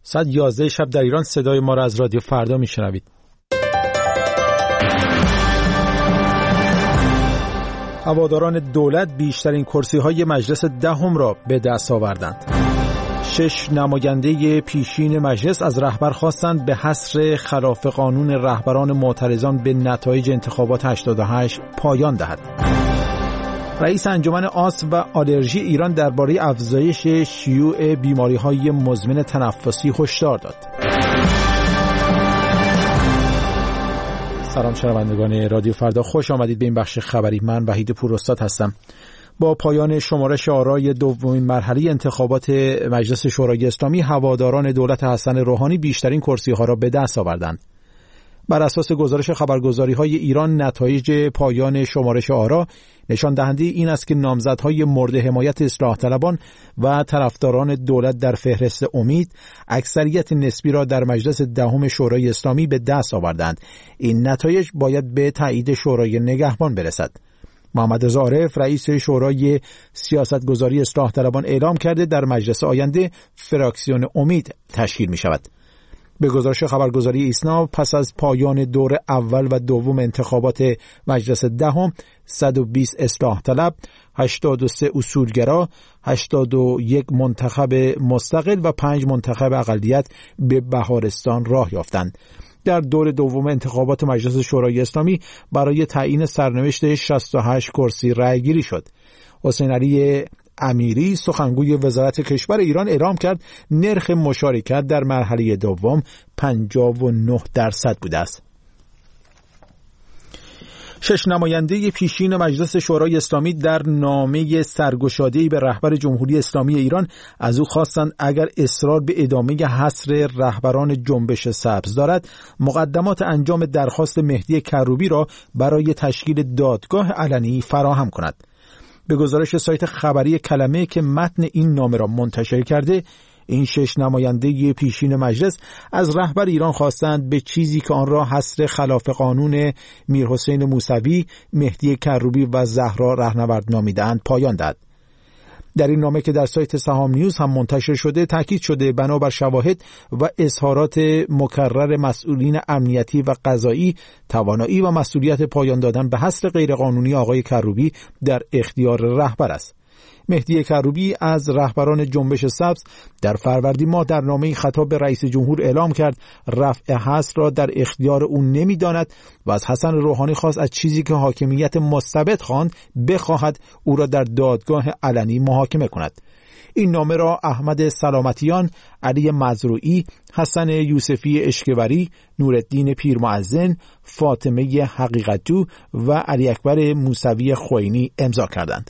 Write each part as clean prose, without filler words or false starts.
ساعت 11 شب در ایران صدای ما را از رادیو فردا میشنوید. هواداران دولت بیشترین کرسی‌های مجلس دهم را به دست آوردند. 6 نماینده پیشین مجلس از رهبر خواستند به حصر خلاف قانون رهبران معترضان به نتایج انتخابات 88 پایان دهد. رئیس انجمن آسم و آلرژی ایران درباره افزایش شیوع بیماری‌های مزمن تنفسی هشدار داد. سلام شنوندگان رادیو فردا، خوش آمدید به این بخش خبری. من وحید پوراستاد هستم. با پایان شمارش آرای دومین مرحله انتخابات مجلس شورای اسلامی، هواداران دولت حسن روحانی بیشترین کرسی‌ها را به دست آوردند. بر اساس گزارش خبرگزاری‌های ایران، نتایج پایان شمارش آرا نشان دهنده این است که نامزدهای مورد حمایت اصلاح طلبان و طرفداران دولت در فهرست امید اکثریت نسبی را در مجلس دهم شورای اسلامی به دست آوردند. این نتایج باید به تایید شورای نگهبان برسد. محمد رضا عارف رئیس شورای سیاستگذاری اصلاح طلبان اعلام کرده در مجلس آینده فراکسیون امید تشکیل می شود. به گزارش خبرگزاری ایسنا، پس از پایان دور اول و دوم انتخابات مجلس دهم، 120 اصلاح طلب، 83 اصولگرا، 81 منتخب مستقل و 5 منتخب اقلیت به بهارستان راه یافتند. در دور دوم انتخابات مجلس شورای اسلامی برای تعیین سرنوشت 68 کرسی رأیگیری شد. حسین علی امیری سخنگوی وزارت کشور ایران اعلام کرد نرخ مشارکت در مرحله دوم 59% بوده است. 6 نماینده پیشین مجلس شورای اسلامی در نامه سرگشاده‌ای به رهبر جمهوری اسلامی ایران از او خواستند اگر اصرار به ادامه حصر رهبران جنبش سبز دارد، مقدمات انجام درخواست مهدی کروبی را برای تشکیل دادگاه علنی فراهم کند. به گزارش سایت خبری کلمه که متن این نامه را منتشر کرده، این 6 نماینده پیشین مجلس از رهبر ایران خواستند به چیزی که آن را حصر خلاف قانون میرحسین موسوی، مهدی کروبی و زهرا رهنورد نامیدند پایان دهد. در این نامه که در سایت سهام نیوز هم منتشر شده، تاکید شده بنابر شواهد و اظهارات مکرر مسئولین امنیتی و قضایی، توانایی و مسئولیت پایان دادن به حصر غیرقانونی آقای کروبی در اختیار رهبر است. مهدی کروبی از رهبران جنبش سبز در فروردین ماه در نامه‌ای خطاب به رئیس جمهور اعلام کرد رفع حصر را در اختیار او نمی‌داند و از حسن روحانی خواست از چیزی که حاکمیت مستبد خواند بخواهد او را در دادگاه علنی محاکمه کند. این نامه را احمد سلامتیان، علی مزروعی، حسن یوسفی اشکوری، نورالدین پیرمؤذن، فاطمه حقیقتجو و علی اکبر موسوی خوئینی امضا کردند.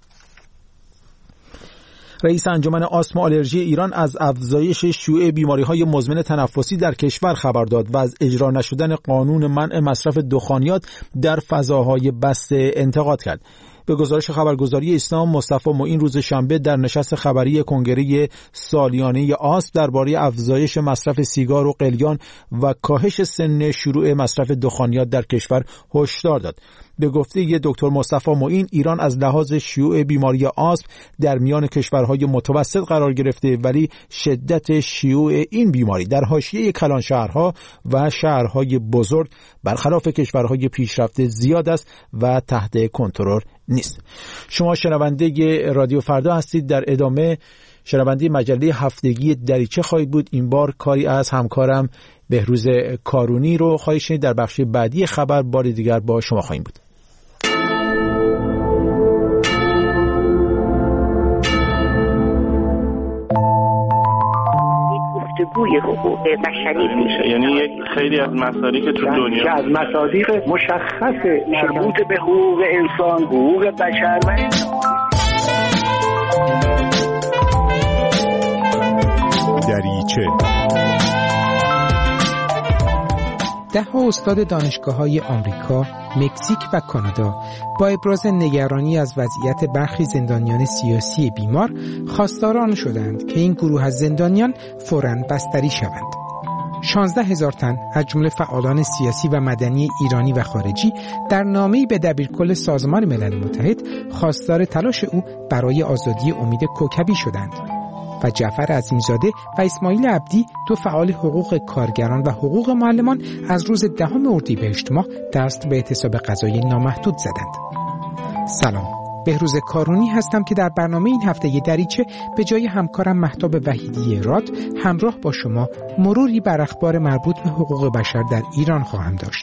رئیس انجمن آسم و آلرژی ایران از افزایش شیوع بیماری‌های مزمن تنفسی در کشور خبر داد و از اجرا نشدن قانون منع مصرف دخانیات در فضاهای بسته انتقاد کرد. به گزارش خبرگزاری اسلام، مصطفی معین روز شنبه در نشست خبری کنگره سالیانه آسم درباره افزایش مصرف سیگار و قلیان و کاهش سن شروع مصرف دخانیات در کشور هشدار داد. به گفته دکتر مصطفی معین، ایران از لحاظ شیوع بیماری آسم در میان کشورهای متوسط قرار گرفته، ولی شدت شیوع این بیماری در حاشیه کلان شهرها و شهرهای بزرگ برخلاف کشورهای پیشرفته زیاد است و تحت کنترل نیست. شما شنونده رادیو فردا هستید. در ادامه شنونده مجله هفتگی دریچه خواهید بود. این بار کاری از همکارم بهروز کارونی رو خواهید شنید. در بخش بعدی خبر بار دیگر با شما خواهیم بود. گفتگوی حقوق بشری میشه، یعنی یک خیلی از مصادیق تو دنیا از مصادیق مشخص مربوط به حقوق انسان، حقوق بشر و دریچه. ده‌ها استاد دانشگاه‌های آمریکا، مکزیک و کانادا با ابراز نگرانی از وضعیت برخی زندانیان سیاسی بیمار خواستار آن شدند که این گروه از زندانیان فوراً بستری شوند. 16,000 تن از جمله فعالان سیاسی و مدنی ایرانی و خارجی در نامه‌ای به دبیرکل سازمان ملل متحد خواستار تلاش او برای آزادی امید کوکبی شدند. و جعفر عظیمزاده و اسماعیل عبدی، دو فعال حقوق کارگران و حقوق معلمان، از روز 10 اردیبهشت ماه دست به اعتصاب غذایی نامحدود زدند. سلام، بهروز کارونی هستم که در برنامه این هفته دریچه به جای همکارم مهتاب وحیدی راد همراه با شما مروری بر اخبار مربوط به حقوق بشر در ایران خواهم داشت.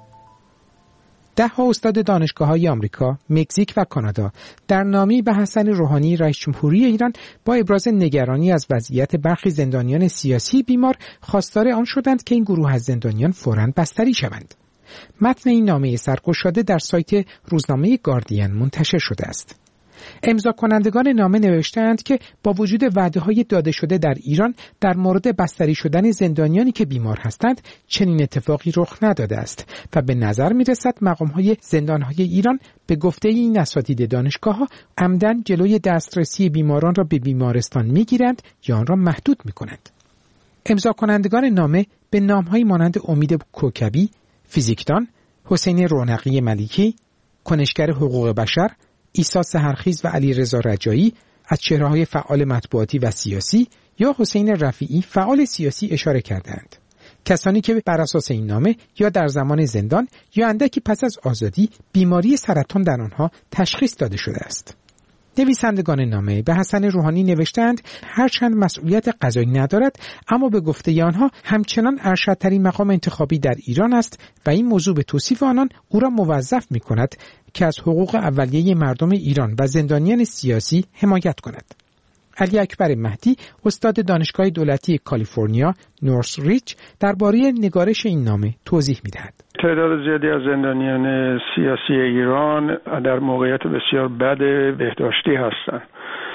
10 استاد دانشگاه‌های آمریکا، مکزیک و کانادا در نامه‌ای به حسن روحانی رئیس جمهوری ایران با ابراز نگرانی از وضعیت برخی زندانیان سیاسی بیمار خواستار آن شدند که این گروه از زندانیان فوراً بستری شوند. متن این نامه سرگشاده در سایت روزنامه گاردین منتشر شده است. امضا کنندگان نامه نوشتند که با وجود وعده‌های داده شده در ایران در مورد بستری شدن زندانیانی که بیمار هستند، چنین اتفاقی رخ نداده است و به نظر می‌رسد مقام‌های زندان‌های ایران به گفته این اساتید دانشگاه‌ها عمدن جلوی دسترسی بیماران را به بیمارستان می‌گیرند یا آن را محدود می‌کنند. امضا کنندگان نامه به نام‌هایی مانند امید کوکبی، فیزیکدان، حسین رونقی ملیکی، کنشگر حقوق بشر، عیسی سحرخیز و علیرضا رجایی از چهره‌های فعال مطبوعاتی و سیاسی یا حسین رفیعی فعال سیاسی اشاره کردند. کسانی که بر اساس این نامه یا در زمان زندان یا اندکی پس از آزادی بیماری سرطان در آنها تشخیص داده شده است. نویسندگان نامه به حسن روحانی نوشتند هرچند مسئولیت قضایی ندارد، اما به گفته آنها همچنان ارشدترین مقام انتخابی در ایران است و این موضوع به توصیف آنان او را موظف می‌کند که از حقوق اولیه مردم ایران و زندانیان سیاسی حمایت کند. علی اکبر مهدی، استاد دانشگاه دولتی کالیفرنیا نورث ریچ، درباره نگارش این نامه توضیح می‌دهد. تعداد زیادی از زندانیان سیاسی ایران در موقعیت بسیار بد بهداشتی هستند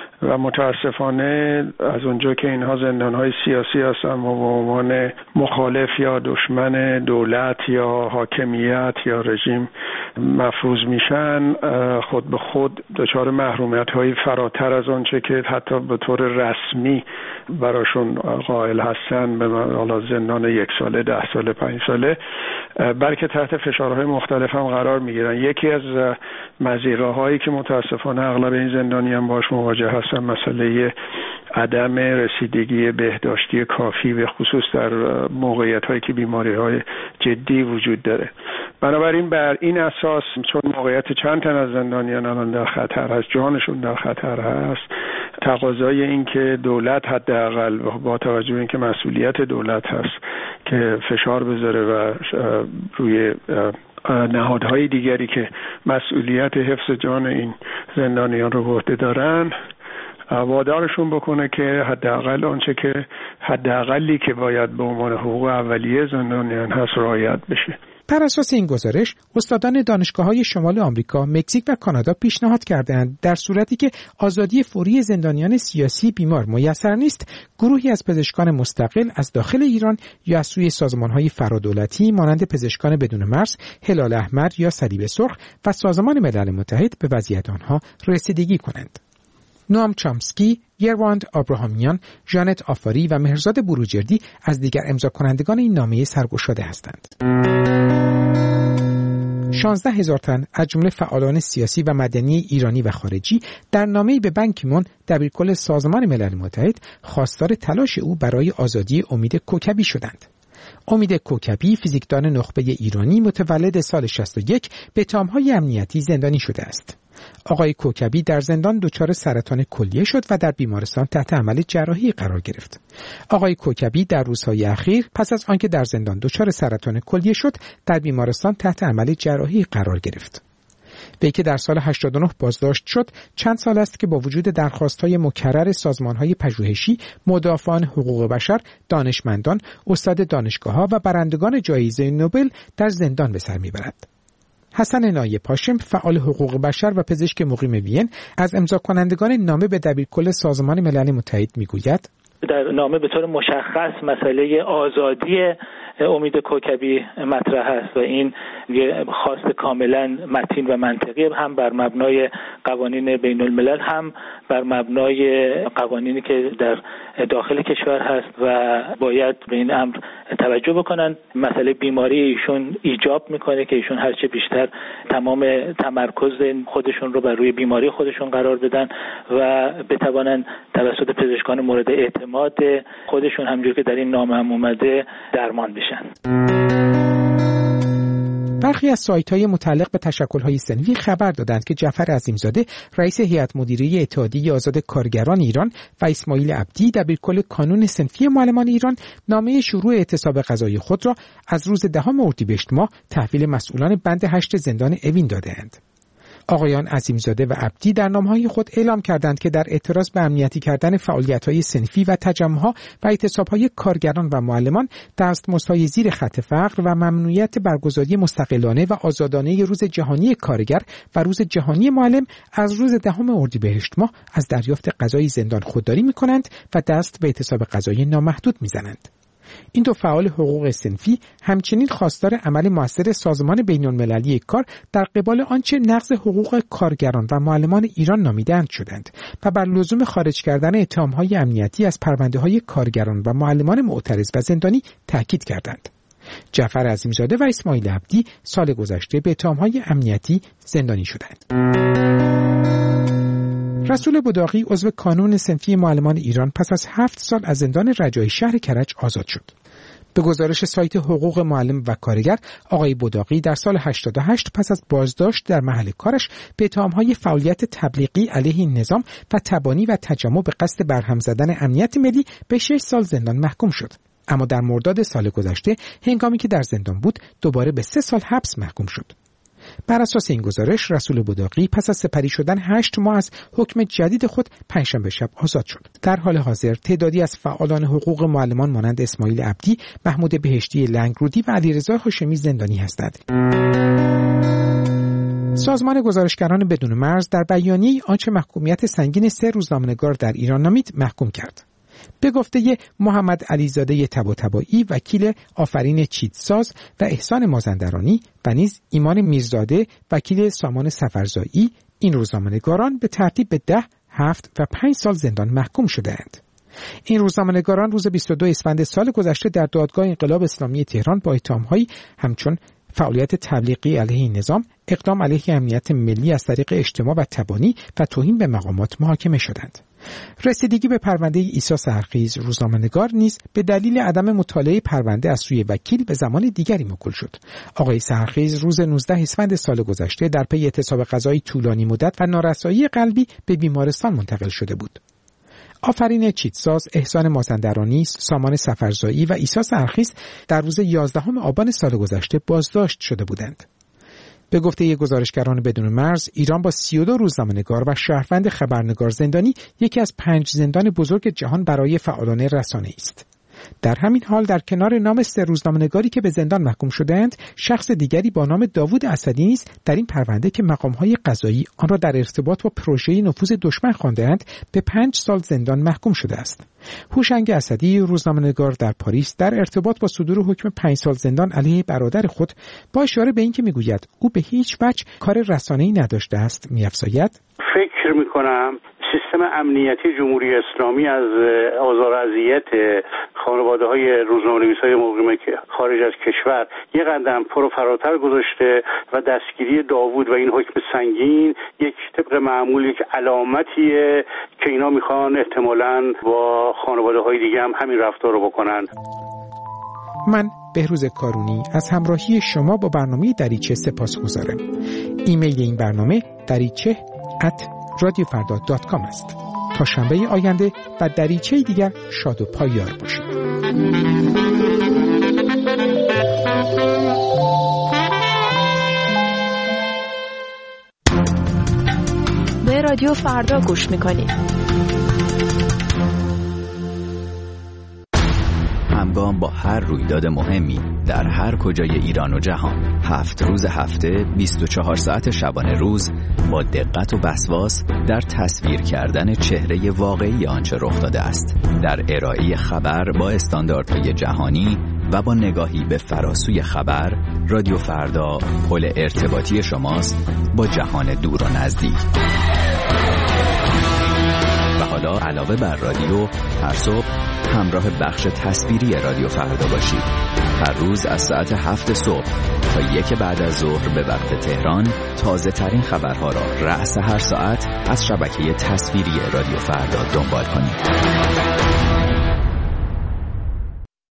و متاسفانه از اونجا که اینها زندانهای سیاسی هستند و به عنوان مخالف یا دشمن دولت یا حاکمیت یا رژیم مفروض میشن، خود به خود دچار محرومیت‌های فراتر از آنچه که حتی به طور رسمی براشون قائل هستن، به حالا زندان 1 ساله، 10 ساله، 5 ساله، بلکه تحت فشارهای مختلف هم قرار میگیرن. یکی از مضیقه‌هایی که متاسفانه اغلب این زندانیان باش مواجه هستن مسئله عدم رسیدگی بهداشتی کافی، به خصوص در موقعیت‌هایی که بیماری‌های جدی وجود داره. بنابراین بر این اساس، چون موقعیت چند تن از زندانیان الان در خطر هست، جانشون در خطر هست، تقاضای این که دولت حداقل با توجه به اینکه مسئولیت دولت هست که فشار بذاره و روی نهادهای دیگری که مسئولیت حفظ جان این زندانیان رو به عهده دارن، وادارشون بکنه که حداقل آنچه که حداقلی که باید به عنوان حقوق اولیه زندانیان هست رعایت بشه. بر اساس این گزارش، استادان دانشگاه‌های شمال آمریکا، مکزیک و کانادا پیشنهاد کردند در صورتی که آزادی فوری زندانیان سیاسی بیمار میسر نیست، گروهی از پزشکان مستقل از داخل ایران یا از سوی سازمان‌های فرادولتی مانند پزشکان بدون مرز، هلال احمر یا صلیب سرخ و سازمان ملل متحد به وضعیت آنها رسیدگی کنند. نوام چامسکی، یرواند آبراهامیان، ژانت آفاری و مهرزاد بروجردی از دیگر امضا کنندگان این نامه سرگشاده هستند. 16,000 تن از جمله فعالان سیاسی و مدنی ایرانی و خارجی در نامه‌ای به بان کی مون، دبیرکل سازمان ملل متحد، خواستار تلاش او برای آزادی امید کوکبی شدند. امید کوکبی، فیزیکدان نخبه ایرانی متولد سال 61، به اتهام‌های امنیتی زندانی شده است. آقای کوکبی در زندان دچار سرطان کلیه شد و در بیمارستان تحت عمل جراحی قرار گرفت. آقای کوکبی در روزهای اخیر پس از آنکه در زندان دچار سرطان کلیه شد، در بیمارستان تحت عمل جراحی قرار گرفت. وی که در سال 89 بازداشت شد، چند سال است که با وجود درخواست‌های مکرر سازمان‌های پژوهشی، مدافعان حقوق بشر، دانشمندان، استاد دانشگاه‌ها و برندگان جایزه نوبل در زندان به سر می‌برد. حسن نایب هاشم، فعال حقوق بشر و پزشک مقیم وین، از امضا کنندگان نامه به دبیرکل سازمان ملل متحد میگوید: در نامه به طور مشخص مسئله آزادی امید کوکبی مطرح است و این یه خواست کاملا متین و منطقی، هم بر مبنای قوانین بین الملل هم بر مبنای قوانینی که در داخل کشور هست و باید به این امر توجه بکنن. مسئله بیماری ایشون ایجاب میکنه که ایشون هرچه بیشتر تمام تمرکز خودشون رو بر روی بیماری خودشون قرار بدن و بتوانن توسط پزشکان مورد اعتماد خودشون همونجور که در این نامه هم اومده درمان بشن. برخی از سایت‌های متعلق به تشکل‌های صنفی خبر دادند که جعفر عظیمزاده رئیس هیئت مدیره اتحادیه آزاد کارگران ایران و اسماعیل عبدی دبیرکل کانون صنفی معلمان ایران نامه شروع اعتصاب قضایی خود را از روز 10 اردیبهشت ماه تحویل مسئولان بند 8 زندان اوین داده‌اند. آقایان عظیمزاده و عبدی در نامه‌های خود اعلام کردند که در اعتراض به امنیتی کردن فعالیت‌های صنفی و تجمع‌ها و اعتصاب‌های کارگران و معلمان دستمزدهای زیر خط فقر و ممنوعیت برگزاری مستقلانه و آزادانه روز جهانی کارگر و روز جهانی معلم از روز 10 اردیبهشت ماه از دریافت غذای زندان خودداری می‌کنند و دست به اعتصاب غذایی نامحدود می‌زنند. این دو فعال حقوق صنفی همچنین خواستار عمل مؤثر سازمان بین‌المللی کار در قبال آنچه نقض حقوق کارگران و معلمان ایران نامیده‌اند شدند و بر لزوم خارج کردن اتهام‌های امنیتی از پرونده‌های کارگران و معلمان معترض و زندانی تاکید کردند. جعفر عظیمزاده و اسماعیل عبدی سال گذشته به اتهام‌های امنیتی زندانی شدند. رسول بوداقی عضو کانون صنفی معلمان ایران پس از 7 سال از زندان رجایی شهر کرج آزاد شد. به گزارش سایت حقوق معلم و کارگر، آقای بوداقی در سال 88 پس از بازداشت در محل کارش به اتهام‌های فعالیت تبلیغی علیه نظام و تبانی و تجمع به قصد برهم زدن امنیت ملی به 6 سال زندان محکوم شد. اما در مرداد سال گذشته هنگامی که در زندان بود دوباره به 3 سال حبس محکوم شد. بر اساس این گزارش رسول بوداقی پس از سپری شدن 8 ماه از حکم جدید خود پنجشنبه شب آزاد شد. در حال حاضر تعدادی از فعالان حقوق معلمان مانند اسماعیل عبدی، محمود بهشتی لنگرودی و علیرضا هاشمی زندانی هستند. سازمان گزارشگران بدون مرز در بیانیه آنچه محکومیت سنگین 3 روزنامه‌نگار در ایران نامید محکوم کرد. به گفته محمد علیزاده طباطبایی وکیل آفرین چیتساز و احسان مازندرانی و نیز ایمان میرزاده وکیل سامان سفرزایی، این روزنامه‌نگاران به ترتیب به 10, 7 و 5 سال زندان محکوم شده‌اند. این روزنامه‌نگاران روز 22 اسفند سال گذشته در دادگاه انقلاب اسلامی تهران با اتهام‌هایی همچون فعالیت تبلیغی علیه نظام، اقدام علیه امنیت ملی از طریق اجتماع و تبانی و توهین به مقامات محاکمه شدند. رسیدگی به پرونده عیسی سحرخیز روزنامه‌نگار نیز به دلیل عدم مطالعه پرونده از سوی وکیل به زمان دیگری موکول شد. آقای سحرخیز روز 19 اسفند سال گذشته در پی اعتصاب غذایی طولانی مدت و نارسایی قلبی به بیمارستان منتقل شده بود. آفرین چیتساز، احسان مازندرانی، سامان سفرزایی و عیسی سحرخیز در روز 11 آبان سال گذشته بازداشت شده بودند. به گفته گزارشگران بدون مرز، ایران با 32 روزنامه‌نگار و شهروند خبرنگار زندانی یکی از 5 زندان بزرگ جهان برای فعالان رسانه‌ای است. در همین حال در کنار نام 3 روزنامه‌نگاری که به زندان محکوم شده‌اند، شخص دیگری با نام داوود اسدی نیز در این پرونده که مقام‌های قضایی آن را در ارتباط با پروژه نفوذ دشمن خوانده‌اند به 5 سال زندان محکوم شده است. هوشنگ اسدی روزنامه‌نگار در پاریس در ارتباط با صدور حکم 5 سال زندان علیه برادر خود با اشاره به اینکه میگوید او به هیچ وجه کار رسانه‌ای نداشته است می‌افزاید: فکر می‌کنم سیستم امنیتی جمهوری اسلامی از آزار و اذیت خانواده‌های روزنامه‌نویس‌های مقیم خارج از کشور یک قدم فراتر گذاشته و دستگیری داوود و این حکم سنگین یک طبق معمول یک علامتیه که اینا میخوان احتمالاً با خانواده‌های دیگه هم همین رفتار رو بکنن. من بهروز کارونی از همراهی شما با برنامه دریچه سپاسگزارم. ایمیل این برنامه dariche@radiofarda.com است. تا شنبه آینده و دریچه دیگر شاد و پایدار باشید. به رادیو فردا گوش میکنید. همگام با هر رویداد مهمی در هر کجای ایران و جهان. 7 روز هفته، 24 ساعت شبانه روز، با دقت و وسواس در تصویر کردن چهره واقعی آنچه رخ داده است، در ارائه خبر با استانداردهای جهانی و با نگاهی به فراسوی خبر. رادیو فردا پل ارتباطی شماست با جهان دور و نزدیک. و حالا علاوه بر رادیو، هر صبح همراه بخش تصویری رادیو فردا باشید. هر روز از ساعت 7 صبح تا 1 بعد از ظهر به وقت تهران، تازه ترین خبرها را رأس هر ساعت از شبکه تصویری رادیو فردا دنبال کنید.